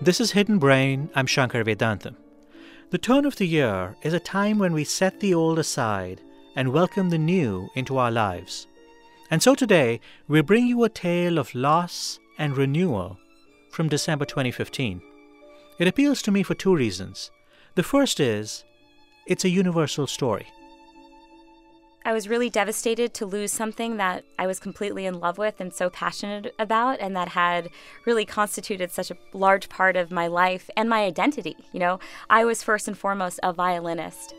This is Hidden Brain. I'm Shankar Vedantam. The turn of the year is a time when we set the old aside and welcome the new into our lives. And so today, we bring you a tale of loss and renewal from December 2015. It appeals to me for two reasons. The first is, it's a universal story. I was really devastated to lose something that I was completely in love with and so passionate about, and that had really constituted such a large part of my life and my identity. You know, I was first and foremost a violinist.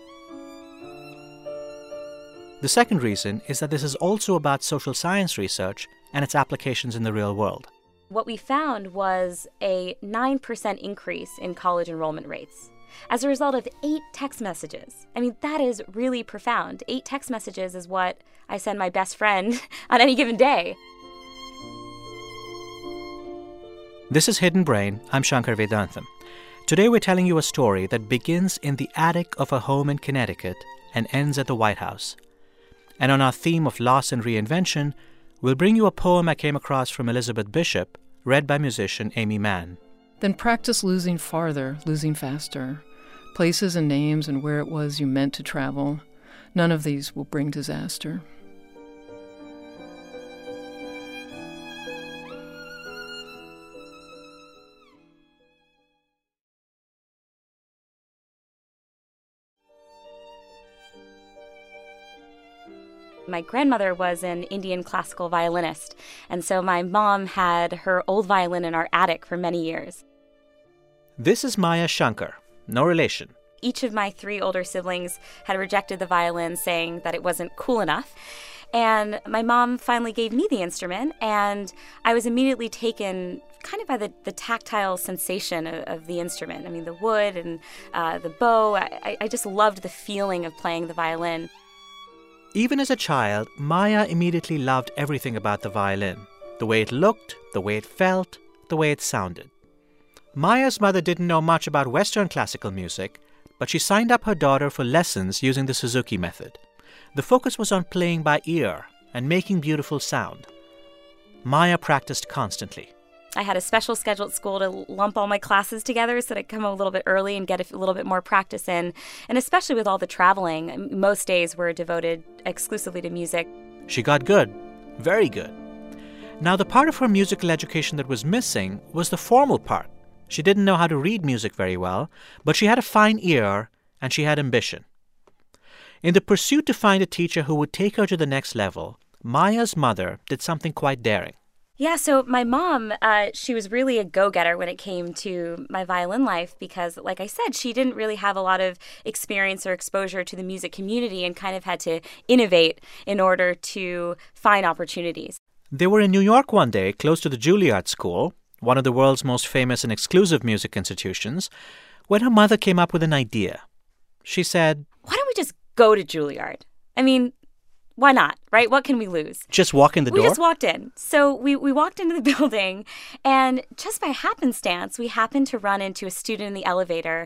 The second reason is that this is also about social science research and its applications in the real world. What we found was a 9% increase in college enrollment rates as a result of 8 text messages. I mean, that is really profound. 8 text messages is what I send my best friend on any given day. This is Hidden Brain. I'm Shankar Vedantam. Today we're telling you a story that begins in the attic of a home in Connecticut and ends at the White House. And on our theme of loss and reinvention, we'll bring you a poem I came across from Elizabeth Bishop, read by musician Amy Mann. Then practice losing farther, losing faster. Places and names and where it was you meant to travel. None of these will bring disaster. My grandmother was an Indian classical violinist, and so my mom had her old violin in our attic for many years. This is Maya Shankar, no relation. Each of my 3 older siblings had rejected the violin, saying that it wasn't cool enough. And my mom finally gave me the instrument, and I was immediately taken kind of by the tactile sensation of the instrument. I mean, the wood and the bow. I just loved the feeling of playing the violin. Even as a child, Maya immediately loved everything about the violin. The way it looked, the way it felt, the way it sounded. Maya's mother didn't know much about Western classical music, but she signed up her daughter for lessons using the Suzuki method. The focus was on playing by ear and making beautiful sound. Maya practiced constantly. I had a special schedule at school to lump all my classes together so that I'd come a little bit early and get a little bit more practice in. And especially with all the traveling, most days were devoted exclusively to music. She got good, very good. Now, the part of her musical education that was missing was the formal part. She didn't know how to read music very well, but she had a fine ear and she had ambition. In the pursuit to find a teacher who would take her to the next level, Maya's mother did something quite daring. Yeah, so my mom, she was really a go-getter when it came to my violin life because, like I said, she didn't really have a lot of experience or exposure to the music community and kind of had to innovate in order to find opportunities. They were in New York one day, close to the Juilliard School, one of the world's most famous and exclusive music institutions, when her mother came up with an idea. She said, "Why don't we just go to Juilliard? I mean, why not, right? What can we lose?" Just walk in the door? We just walked in. So we walked into the building, and just by happenstance, we happened to run into a student in the elevator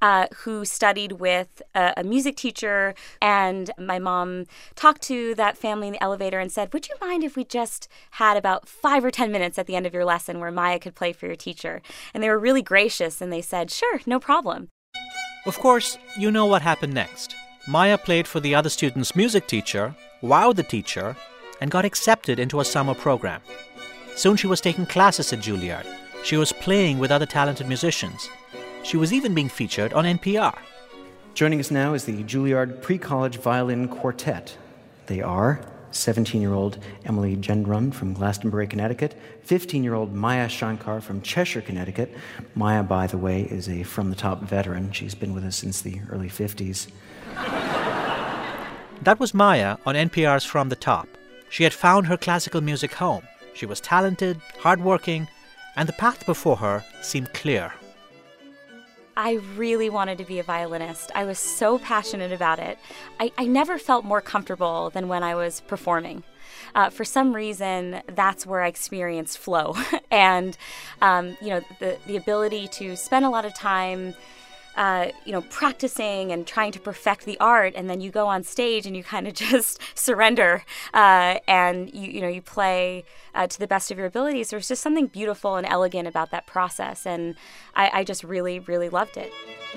who studied with a music teacher. And my mom talked to that family in the elevator and said, "Would you mind if we just had about 5 or 10 minutes at the end of your lesson where Maya could play for your teacher?" And they were really gracious, and they said, "Sure, no problem." Of course, you know what happened next. Maya played for the other student's music teacher, wowed the teacher, and got accepted into a summer program. Soon she was taking classes at Juilliard. She was playing with other talented musicians. She was even being featured on NPR. Joining us now is the Juilliard Pre-College Violin Quartet. They are 17-year-old Emily Gendron from Glastonbury, Connecticut, 15-year-old Maya Shankar from Cheshire, Connecticut. Maya, by the way, is a from-the-top veteran. She's been with us since the early 50s. That was Maya on NPR's From the Top. She had found her classical music home. She was talented, hardworking, and the path before her seemed clear. I really wanted to be a violinist. I was so passionate about it. I never felt more comfortable than when I was performing. For some reason, that's where I experienced flow. And, the ability to spend a lot of time practicing and trying to perfect the art, and then you go on stage and you kind of just surrender and you play to the best of your abilities. There's just something beautiful and elegant about that process, and I just really, really loved it.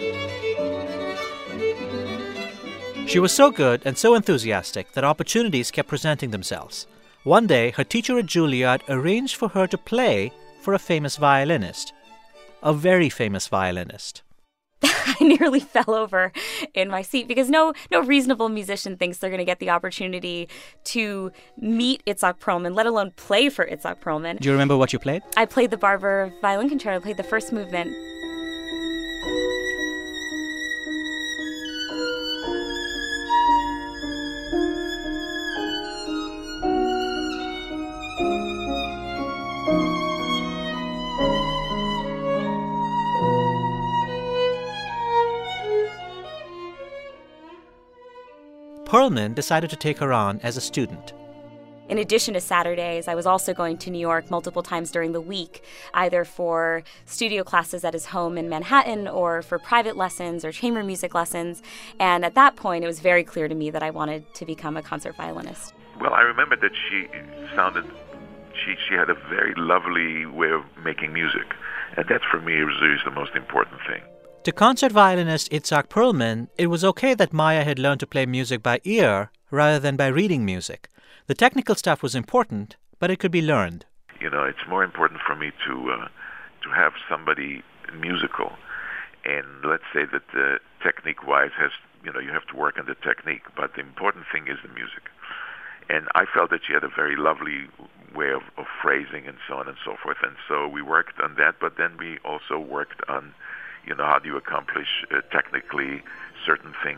She was so good and so enthusiastic that opportunities kept presenting themselves. One day, her teacher at Juilliard arranged for her to play for a famous violinist, a very famous violinist. I nearly fell over in my seat because no reasonable musician thinks they're going to get the opportunity to meet Itzhak Perlman, let alone play for Itzhak Perlman. Do you remember what you played? I played the Barber Violin Concerto. I played the first movement. Perlman decided to take her on as a student. In addition to Saturdays, I was also going to New York multiple times during the week, either for studio classes at his home in Manhattan or for private lessons or chamber music lessons. And at that point, it was very clear to me that I wanted to become a concert violinist. Well, I remember that she had a very lovely way of making music. And that, for me, is the most important thing. To concert violinist Itzhak Perlman, it was okay that Maya had learned to play music by ear rather than by reading music. The technical stuff was important, but it could be learned. It's more important for me to have somebody musical. And let's say that technique-wise you have to work on the technique, but the important thing is the music. And I felt that she had a very lovely way of phrasing and so on and so forth. And so we worked on that, but then we also worked on how do you accomplish technically certain things.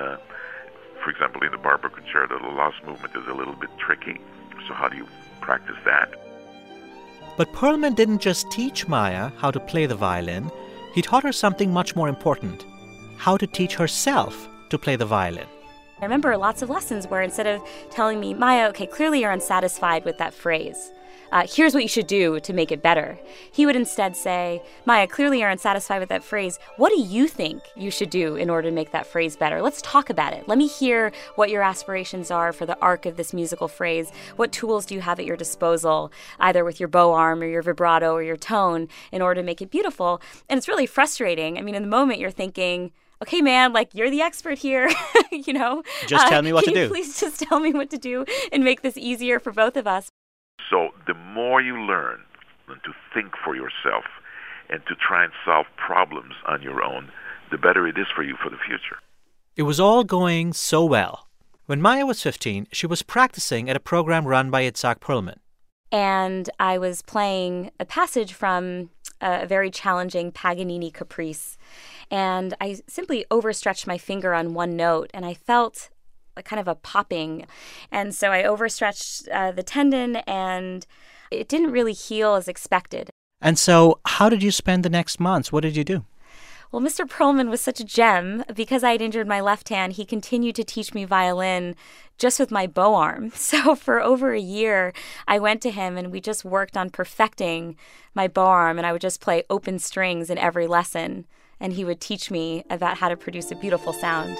For example, in the Barber Concerto, the last movement is a little bit tricky. So how do you practice that? But Perlman didn't just teach Maya how to play the violin. He taught her something much more important, how to teach herself to play the violin. I remember lots of lessons where instead of telling me, Maya, okay, clearly you're unsatisfied with that phrase. Here's what you should do to make it better. He would instead say, Maya, clearly you're unsatisfied with that phrase. What do you think you should do in order to make that phrase better? Let's talk about it. Let me hear what your aspirations are for the arc of this musical phrase. What tools do you have at your disposal, either with your bow arm or your vibrato or your tone, in order to make it beautiful? And it's really frustrating. I mean, in the moment you're thinking, okay, man, you're the expert here, Just tell me what to do. Please just tell me what to do and make this easier for both of us. So the more you learn and to think for yourself and to try and solve problems on your own, the better it is for you for the future. It was all going so well. When Maya was 15, she was practicing at a program run by Itzhak Perlman. And I was playing a passage from a very challenging Paganini caprice. And I simply overstretched my finger on one note, and I felt kind of a popping. And so I overstretched the tendon, and it didn't really heal as expected. And so how did you spend the next months? What did you do? Well, Mr. Perlman was such a gem. Because I had injured my left hand, he continued to teach me violin just with my bow arm. So for over a year, I went to him and we just worked on perfecting my bow arm, and I would just play open strings in every lesson. And he would teach me about how to produce a beautiful sound.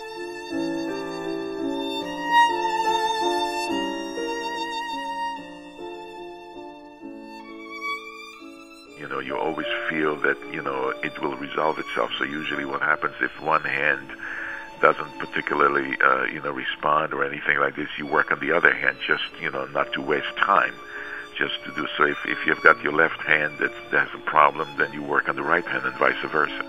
You always feel that, it will resolve itself. So usually what happens if one hand doesn't particularly, respond or anything like this, you work on the other hand just, not to waste time, just to do. So if you've got your left hand that has a problem, then you work on the right hand and vice versa.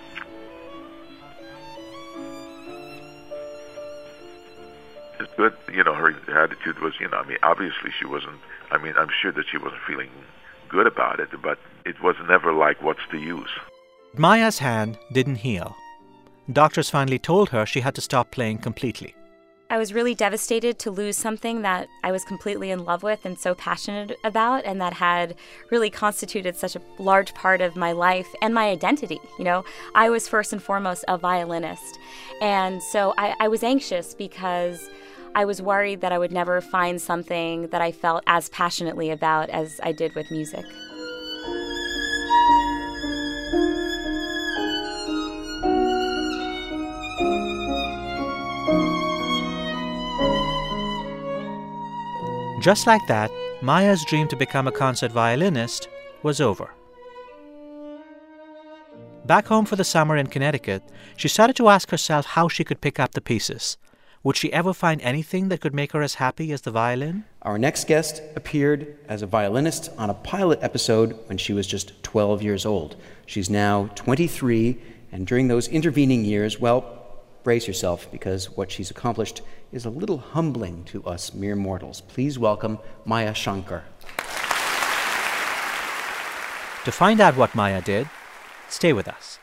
It's good, her attitude was, obviously she wasn't, I'm sure that she wasn't feeling good about it, but it was never like, what's the use? Maya's hand didn't heal. Doctors finally told her she had to stop playing completely. I was really devastated to lose something that I was completely in love with and so passionate about, and that had really constituted such a large part of my life and my identity. I was first and foremost a violinist. And so I was anxious because I was worried that I would never find something that I felt as passionately about as I did with music. Just like that, Maya's dream to become a concert violinist was over. Back home for the summer in Connecticut, she started to ask herself how she could pick up the pieces. Would she ever find anything that could make her as happy as the violin? Our next guest appeared as a violinist on a pilot episode when she was just 12 years old. She's now 23, and during those intervening years, well, brace yourself, because what she's accomplished is a little humbling to us mere mortals. Please welcome Maya Shankar. To find out what Maya did, stay with us.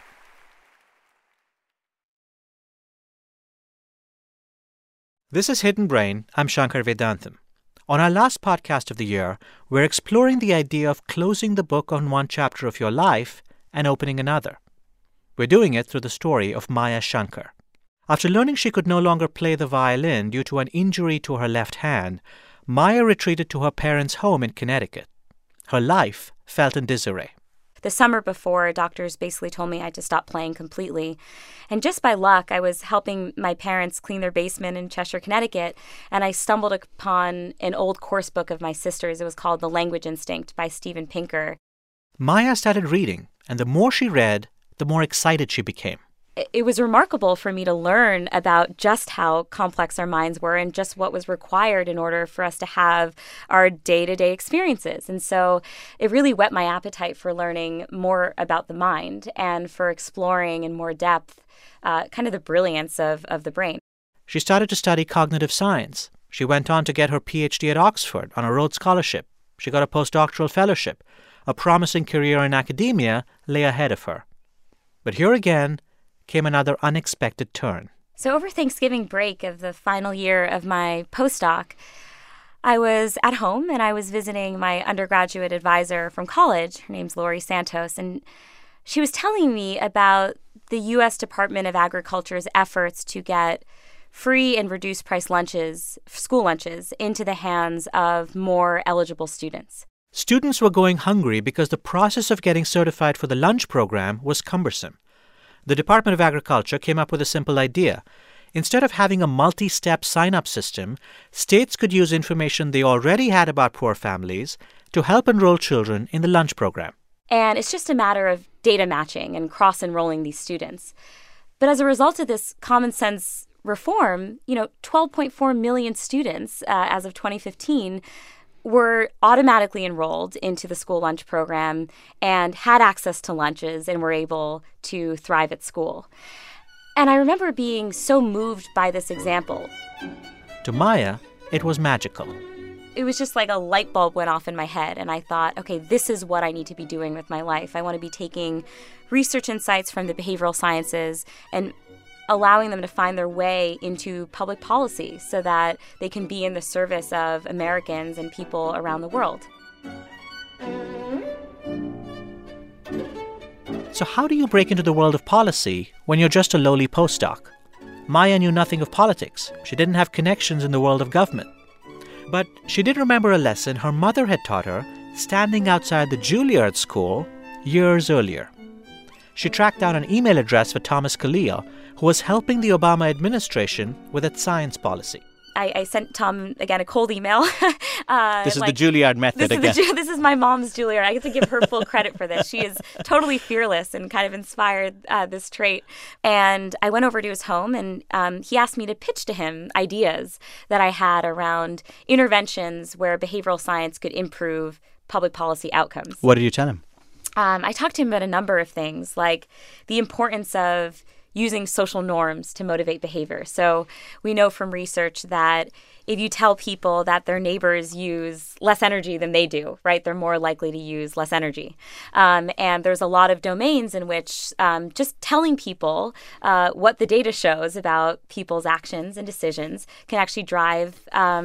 This is Hidden Brain. I'm Shankar Vedantam. On our last podcast of the year, we're exploring the idea of closing the book on one chapter of your life and opening another. We're doing it through the story of Maya Shankar. After learning she could no longer play the violin due to an injury to her left hand, Maya retreated to her parents' home in Connecticut. Her life felt in disarray. The summer before, doctors basically told me I had to stop playing completely. And just by luck, I was helping my parents clean their basement in Cheshire, Connecticut, and I stumbled upon an old course book of my sister's. It was called The Language Instinct by Steven Pinker. Maya started reading, and the more she read, the more excited she became. It was remarkable for me to learn about just how complex our minds were and just what was required in order for us to have our day-to-day experiences. And so it really whet my appetite for learning more about the mind and for exploring in more depth kind of the brilliance of the brain. She started to study cognitive science. She went on to get her PhD at Oxford on a Rhodes Scholarship. She got a postdoctoral fellowship. A promising career in academia lay ahead of her. But here again came another unexpected turn. So over Thanksgiving break of the final year of my postdoc, I was at home and I was visiting my undergraduate advisor from college. Her name's Lori Santos, and she was telling me about the U.S. Department of Agriculture's efforts to get free and reduced price lunches, school lunches, into the hands of more eligible students. Students were going hungry because the process of getting certified for the lunch program was cumbersome. The Department of Agriculture came up with a simple idea. Instead of having a multi-step sign-up system, states could use information they already had about poor families to help enroll children in the lunch program. And it's just a matter of data matching and cross-enrolling these students. But as a result of this common sense reform, 12.4 million students as of 2015 were automatically enrolled into the school lunch program and had access to lunches and were able to thrive at school. And I remember being so moved by this example. To Maya, it was magical. It was just like a light bulb went off in my head, and I thought, okay, this is what I need to be doing with my life. I want to be taking research insights from the behavioral sciences and allowing them to find their way into public policy so that they can be in the service of Americans and people around the world. So how do you break into the world of policy when you're just a lowly postdoc? Maya knew nothing of politics. She didn't have connections in the world of government. But she did remember a lesson her mother had taught her standing outside the Juilliard School years earlier. She tracked down an email address for Thomas Kalia, who was helping the Obama administration with its science policy. I sent Tom, again, a cold email. This is the Juilliard method again. This is my mom's Juilliard. I get to give her full credit for this. She is totally fearless and kind of inspired this trait. And I went over to his home, and he asked me to pitch to him ideas that I had around interventions where behavioral science could improve public policy outcomes. What did you tell him? I talked to him about a number of things, like the importance of using social norms to motivate behavior. So we know from research that if you tell people that their neighbors use less energy than they do, right, they're more likely to use less energy. And there's a lot of domains in which just telling people what the data shows about people's actions and decisions can actually drive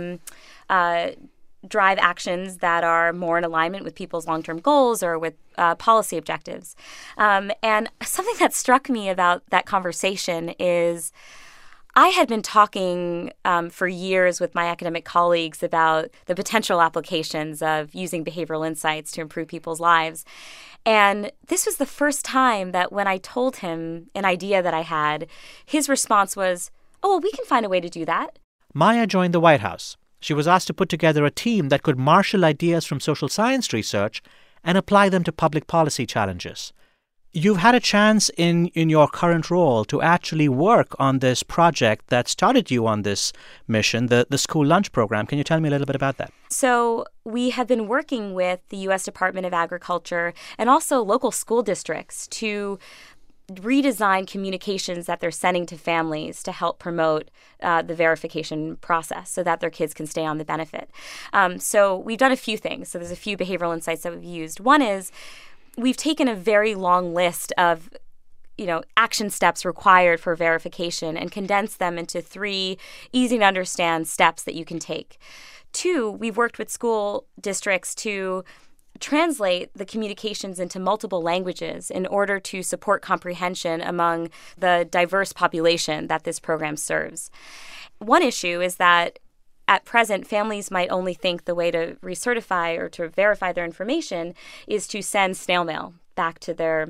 actions that are more in alignment with people's long-term goals or with policy objectives. And something that struck me about that conversation is I had been talking for years with my academic colleagues about the potential applications of using behavioral insights to improve people's lives. And this was the first time that when I told him an idea that I had, his response was, "Oh, well, we can find a way to do that." Maya joined the White House. She was asked to put together a team that could marshal ideas from social science research and apply them to public policy challenges. You've had a chance in your current role to actually work on this project that started you on this mission, the school lunch program. Can you tell me a little bit about that? So we have been working with the U.S. Department of Agriculture and also local school districts to redesign communications that they're sending to families to help promote the verification process so that their kids can stay on the benefit. So we've done a few things. So there's a few behavioral insights that we've used. One is we've taken a very long list of action steps required for verification and condensed them into 3 easy to understand steps that you can take. 2, we've worked with school districts to translate the communications into multiple languages in order to support comprehension among the diverse population that this program serves. One issue is that at present, families might only think the way to recertify or to verify their information is to send snail mail back to their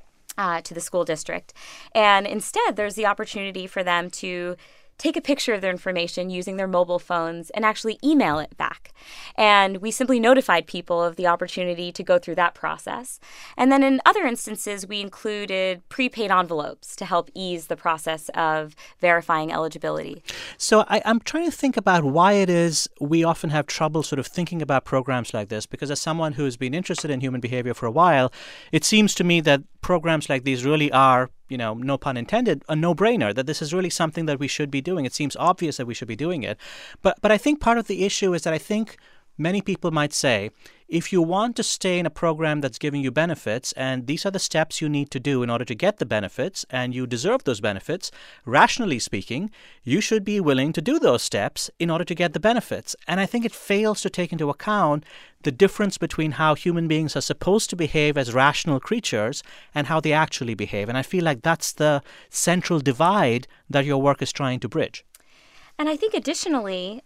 to the school district. And instead, there's the opportunity for them to take a picture of their information using their mobile phones and actually email it back. And we simply notified people of the opportunity to go through that process. And then in other instances, we included prepaid envelopes to help ease the process of verifying eligibility. So I'm trying to think about why it is we often have trouble sort of thinking about programs like this, because as someone who's been interested in human behavior for a while, it seems to me that programs like these really are, no pun intended, a no-brainer, that this is really something that we should be doing. It seems obvious that we should be doing it. But I think part of the issue is that I think many people might say, if you want to stay in a program that's giving you benefits, and these are the steps you need to do in order to get the benefits, and you deserve those benefits, rationally speaking, you should be willing to do those steps in order to get the benefits. And I think it fails to take into account the difference between how human beings are supposed to behave as rational creatures and how they actually behave. And I feel like that's the central divide that your work is trying to bridge. And I think additionally,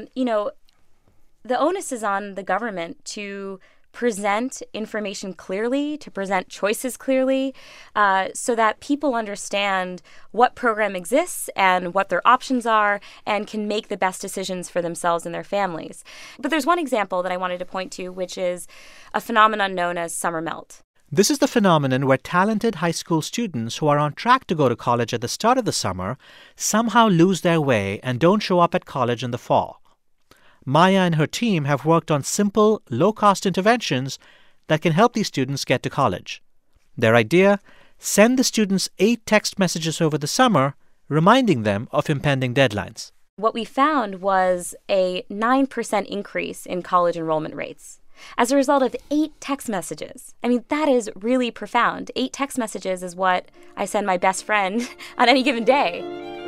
the onus is on the government to present information clearly, to present choices clearly, so that people understand what program exists and what their options are and can make the best decisions for themselves and their families. But there's one example that I wanted to point to, which is a phenomenon known as summer melt. This is the phenomenon where talented high school students who are on track to go to college at the start of the summer somehow lose their way and don't show up at college in the fall. Maya and her team have worked on simple, low-cost interventions that can help these students get to college. Their idea? Send the students 8 text messages over the summer, reminding them of impending deadlines. What we found was a 9% increase in college enrollment rates as a result of 8 text messages. I mean, that is really profound. 8 text messages is what I send my best friend on any given day.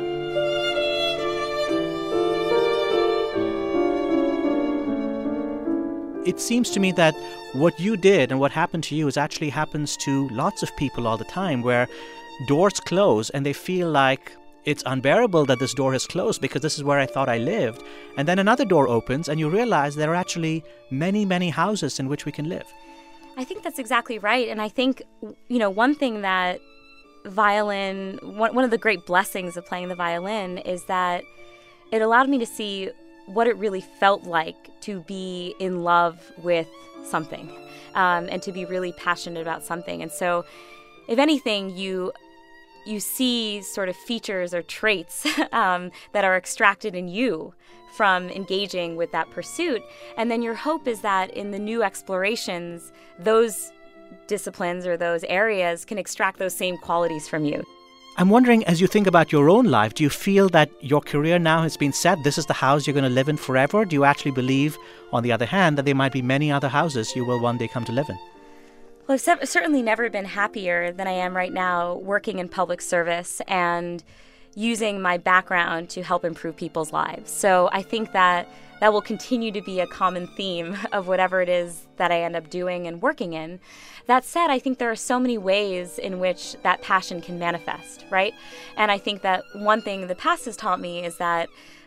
It seems to me that what you did and what happened to you is actually happens to lots of people all the time, where doors close and they feel like it's unbearable that this door has closed because this is where I thought I lived. And then another door opens and you realize there are actually many, many houses in which we can live. I think that's exactly right. And I think, one thing that violin, one of the great blessings of playing the violin is that it allowed me to see what it really felt like to be in love with something and to be really passionate about something. And so, if anything, you see sort of features or traits that are extracted in you from engaging with that pursuit. And then your hope is that in the new explorations, those disciplines or those areas can extract those same qualities from you. I'm wondering, as you think about your own life, do you feel that your career now has been set? This is the house you're going to live in forever? Do you actually believe, on the other hand, that there might be many other houses you will one day come to live in? Well, I've certainly never been happier than I am right now working in public service and using my background to help improve people's lives. So I think that will continue to be a common theme of whatever it is that I end up doing and working in. That said, I think there are so many ways in which that passion can manifest, right? And I think that one thing the past has taught me is that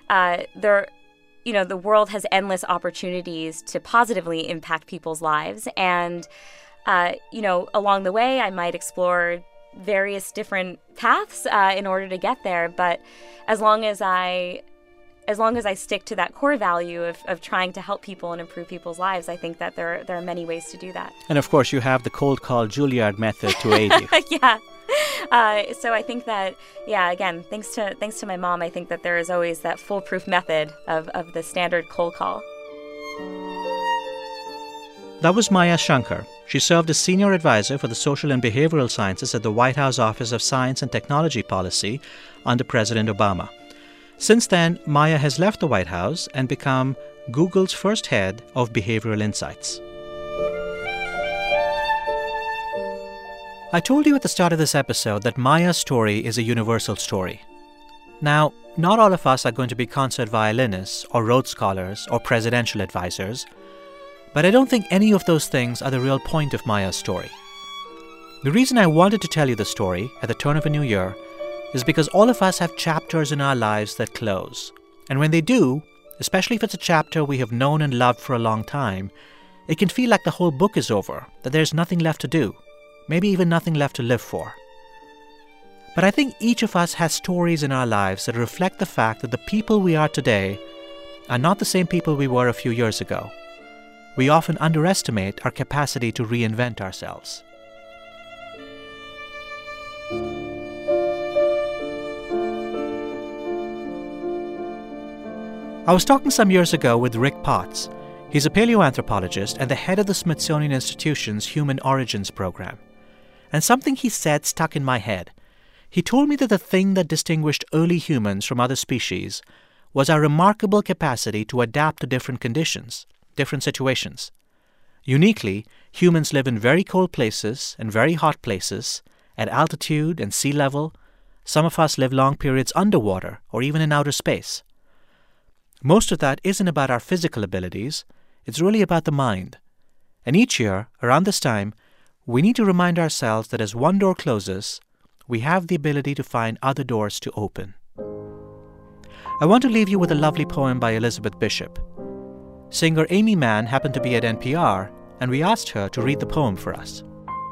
the world has endless opportunities to positively impact people's lives. And, along the way, I might explore various different paths in order to get there. But as long as I as long as I stick to that core value of trying to help people and improve people's lives, I think that there are many ways to do that. And of course, you have the cold call Juilliard method to aid you. Yeah. So I think that, again, thanks to my mom, I think that there is always that foolproof method of the standard cold call. That was Maya Shankar. She served as senior advisor for the social and behavioral sciences at the White House Office of Science and Technology Policy under President Obama. Since then, Maya has left the White House and become Google's first head of behavioral insights. I told you at the start of this episode that Maya's story is a universal story. Now, not all of us are going to be concert violinists or Rhodes Scholars or presidential advisors, but I don't think any of those things are the real point of Maya's story. The reason I wanted to tell you the story at the turn of a new year is because all of us have chapters in our lives that close. And when they do, especially if it's a chapter we have known and loved for a long time, it can feel like the whole book is over, that there's nothing left to do, maybe even nothing left to live for. But I think each of us has stories in our lives that reflect the fact that the people we are today are not the same people we were a few years ago. We often underestimate our capacity to reinvent ourselves. I was talking some years ago with Rick Potts. He's a paleoanthropologist and the head of the Smithsonian Institution's Human Origins program. And something he said stuck in my head. He told me that the thing that distinguished early humans from other species was our remarkable capacity to adapt to different conditions, different situations. Uniquely, humans live in very cold places and very hot places, at altitude and sea level. Some of us live long periods underwater or even in outer space. Most of that isn't about our physical abilities. It's really about the mind. And each year, around this time, we need to remind ourselves that as one door closes, we have the ability to find other doors to open. I want to leave you with a lovely poem by Elizabeth Bishop. Singer Amy Mann happened to be at NPR, and we asked her to read the poem for us.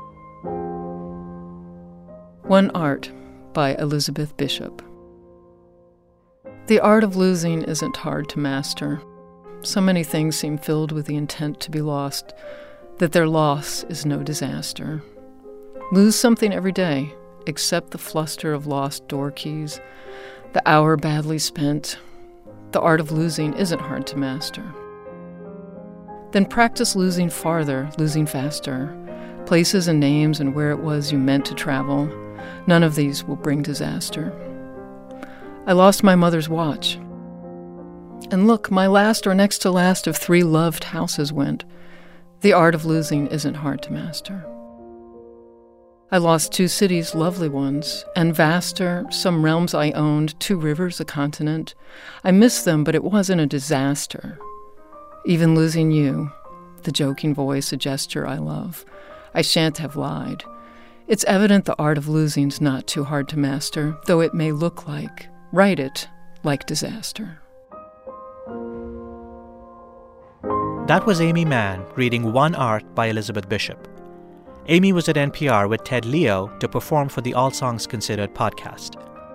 One Art by Elizabeth Bishop. The art of losing isn't hard to master. So many things seem filled with the intent to be lost, that their loss is no disaster. Lose something every day, except the fluster of lost door keys, the hour badly spent. The art of losing isn't hard to master. Then practice losing farther, losing faster. Places and names and where it was you meant to travel. None of these will bring disaster. I lost my mother's watch. And look, my last or next to last of 3 loved houses went. The art of losing isn't hard to master. I lost 2 cities, lovely ones, and vaster, some realms I owned, 2 rivers, a continent. I miss them, but it wasn't a disaster. Even losing you, the joking voice, a gesture I love, I shan't have lied. It's evident the art of losing's not too hard to master, though it may look like, write it, like disaster. That was Amy Mann reading One Art by Elizabeth Bishop. Amy was at NPR with Ted Leo to perform for the All Songs Considered podcast.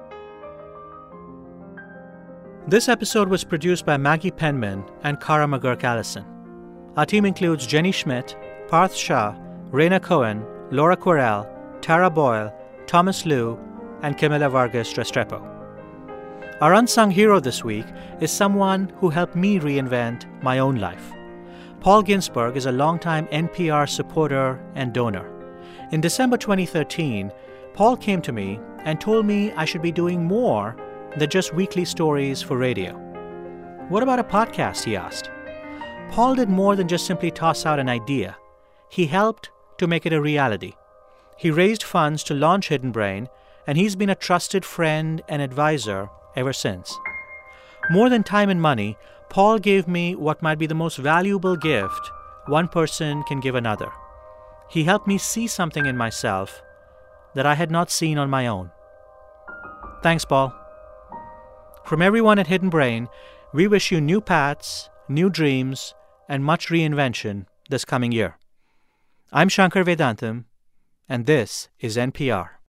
This episode was produced by Maggie Penman and Cara McGurk-Allison. Our team includes Jenny Schmidt, Parth Shah, Raina Cohen, Laura Quirrell, Tara Boyle, Thomas Liu, and Camila Vargas Restrepo. Our unsung hero this week is someone who helped me reinvent my own life. Paul Ginsberg is a longtime NPR supporter and donor. In December 2013, Paul came to me and told me I should be doing more than just weekly stories for radio. What about a podcast, he asked. Paul did more than just simply toss out an idea. He helped to make it a reality. He raised funds to launch Hidden Brain, and he's been a trusted friend and advisor ever since. More than time and money, Paul gave me what might be the most valuable gift one person can give another. He helped me see something in myself that I had not seen on my own. Thanks, Paul. From everyone at Hidden Brain, we wish you new paths, new dreams, and much reinvention this coming year. I'm Shankar Vedantam, and this is NPR.